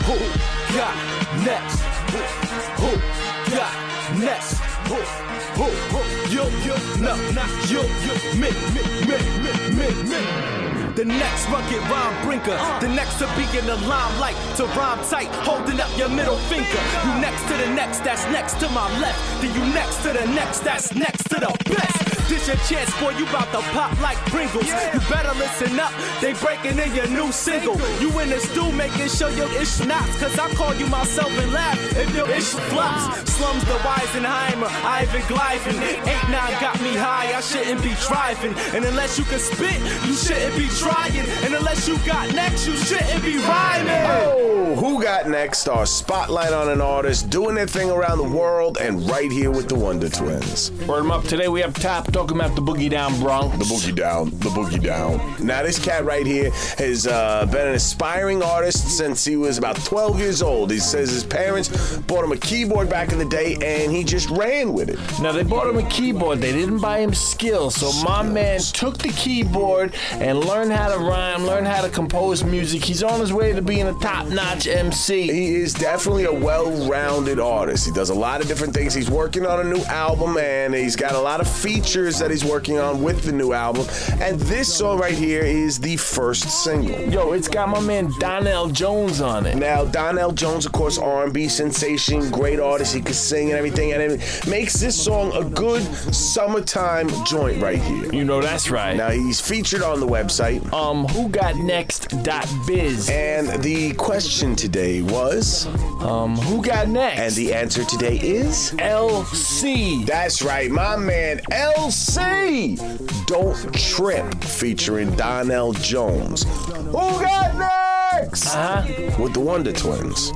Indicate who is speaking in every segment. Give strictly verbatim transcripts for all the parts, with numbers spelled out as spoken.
Speaker 1: Who got next? Who, who got next? Who, who, who, you, you, no, not you, you, me, me, me, me, me, me. The next rugged rhyme brinker, the next to be in the limelight, to rhyme tight, holding up your middle finger. You next to the next, that's next to my left. Then you next to the next, that's next to the best. This your chance, boy, you bout to pop like Pringles. You better listen up, they breaking in your new single. You in the stew making sure your ish knots, cause I call you myself and laugh if your ish flops. Slums the Weisenheimer, Ivan Glyphin. eight nine got me high, I shouldn't be driving. And unless you can spit, you shouldn't be trying. And unless you got next, you shouldn't be rhyming.
Speaker 2: Oh, Who Got Next? Our spotlight on an artist doing their thing around the world and right here with the Wonder Twins.
Speaker 3: Word 'em up. Today we up top talking about the Boogie Down Bronx.
Speaker 2: The Boogie Down, the Boogie Down. Now this cat right here has uh, been an aspiring artist since he was about twelve years old. He says his parents bought him a keyboard back in the day and he just ran with it.
Speaker 3: Now they bought him a keyboard. They didn't buy him skills. So skills. My man took the keyboard and learned how to rhyme, learned how to compose music. He's on his way to being a top-notch M C.
Speaker 2: He is definitely a well-rounded artist. He does a lot of different things. He's working on a new album and he's got a lot of features that he's working on with the new album. And this song right here is the first single.
Speaker 3: Yo, it's got my man Donell Jones on it.
Speaker 2: Now, Donell Jones, of course, R and B sensation, great artist. He can sing and everything. And it makes this song a good summertime joint right here.
Speaker 3: You know that's right.
Speaker 2: Now, he's featured on the website.
Speaker 3: Um, who got next dot biz.
Speaker 2: And the question today was...
Speaker 3: Um, who got next?
Speaker 2: And the answer today is...
Speaker 3: L C.
Speaker 2: That's right, my man, L C. Don't Trip, featuring Donell Jones. Who got next?
Speaker 3: Uh-huh.
Speaker 2: With the Wonder Twins.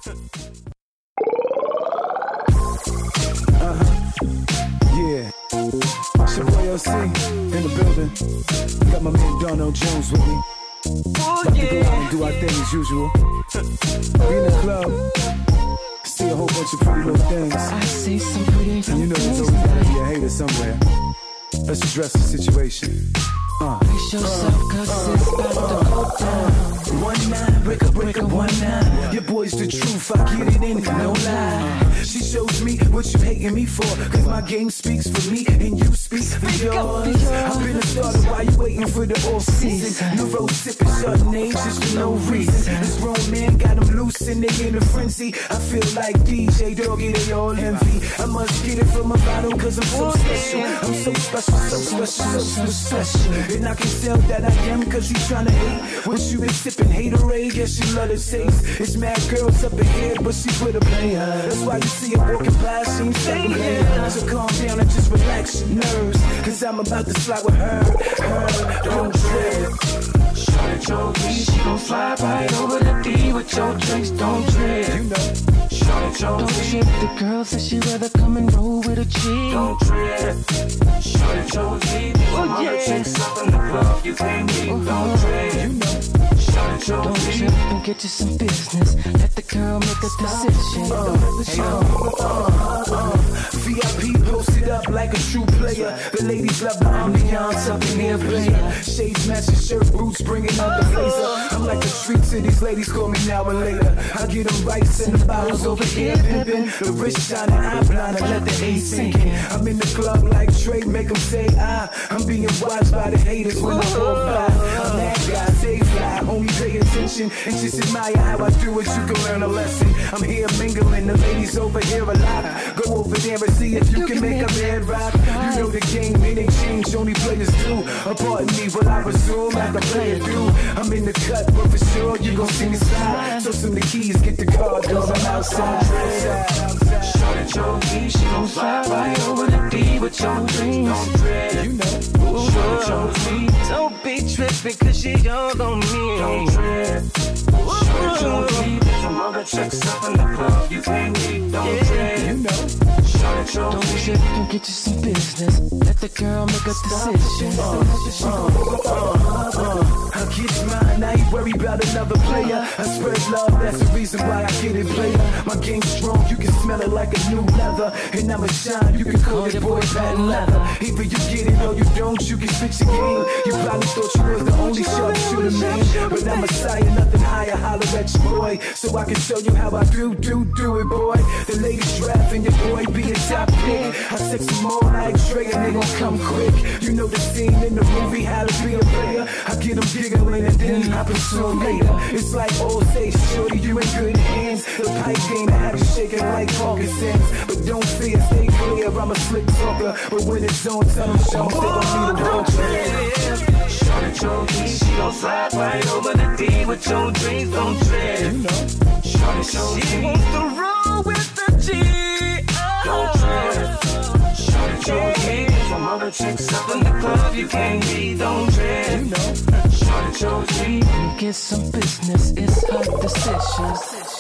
Speaker 4: Uh-huh. Yeah. It's your boy L C in the building. Got my man Donell Jones with me.
Speaker 5: Oh,
Speaker 4: About
Speaker 5: yeah.
Speaker 4: to go out and do our thing as usual. Be in the club. See a whole bunch of pretty little things.
Speaker 5: I see some pretty
Speaker 4: And you know there's always gotta be a hater somewhere. Let's address the situation. Uh.
Speaker 5: Brace yourself, cause it's about to go down.
Speaker 4: One nine, break up, break up, one nine. Your boy's the truth, I get it in, no lie. She shows me what you hating me for, cause my game speaks for me and you speak for yours. I've been a starter while you waiting for the off season. The road sipping Chardonnay just for no reason. This grown man got them loose and they in a frenzy. I feel like D J Doggy, they all envy. I must get it from a bottle cause I'm so special. I'm so special, so special, so special. And I can tell that I am cause you tryna hate. What you been sipping, haterade, yeah she love the taste. It's mad girls up in here but she with a player. That's why you see her walking by, she ain't stepping here. So calm down and just relax your nerves, cause I'm about to slide with her, her, don't trip.
Speaker 5: Shorty told me she gon' fly right over the D with your drinks, don't trip.
Speaker 4: You know.
Speaker 5: Shorty told me trip. The girl said she'd rather come and roll with a G.
Speaker 6: Don't trip. Shorty told me
Speaker 5: oh, yeah.
Speaker 6: chicks up in the club, you can't leave. Don't trip.
Speaker 4: You know.
Speaker 5: Don't trip and get you some business. Let the girl make a decision.
Speaker 4: Uh, uh, uh, uh, V I P posted up like a true player. The ladies love the ambiance up in here, player. Shades matching shirt, boots bringing out the blazer. I'm like the streets and these ladies call me now and later. I get them rights and the bottles over here pimping. The wrist shining, eye blind and let the A sink in. I'm in the club like Trey, make them say ah. I'm being watched by the haters when I walk by. I'm that guy, stay fly, only pay attention and just admire how I do it. You can learn a lesson. I'm here mingling, the ladies over here a lot. Go over there and see if you can make a man rock. You know the game, it ain't changed, only players do. Pardon me, will I resume like a player do? I'm in the cut, but for sure you gon' see me slide. So some of the keys, get the car, girls, I'm outside.
Speaker 6: Shorty told me she gon' fly right over the D with your dreams. Don't trip.
Speaker 4: You know.
Speaker 6: Shorty told me
Speaker 5: don't be tripping cause she young on me.
Speaker 6: don't trip. Shorty told me there's some other chicks up in the club, you can't leave. Don't trip.
Speaker 4: You know.
Speaker 6: Shorty
Speaker 5: Don't trip and get you some business. Let the girl make a decision.
Speaker 4: Uh, uh, uh, uh, I get mine, I ain't worried about another player. I spread love, that's the reason why I get it, player. My game's strong, you can smell it like a new leather. And I'ma shine, you can call it boy patent leather. Either you get it or you don't, you can switch your game. You probably thought you was the only shot you the man, but I'm a sire, nothing higher, holler at your boy. So I can show you how I do, do, do it, boy. The latest draft and your boy be a top pick. I sex them all like Dre and they gon' come quick. You know the scene in the movie, how to be a player. I get them giggling and then I pursue later. It's like old say, shorty, you in good hands. The pipe game to have you shaking like Parkinson's. But don't fear, stay clear, I'm a slick talker. But when it's on, tell them show they gon' need a road.
Speaker 5: Shorty Joey, she gon' slide right over the D with your dreams, don't trip. You know. Shorty Joey, she wants to roll with the G. Don't trip. Shorty Joey, from other chicks up in the club, you can't be, don't trip. You know. Shorty Joey, get some business, it's her decision.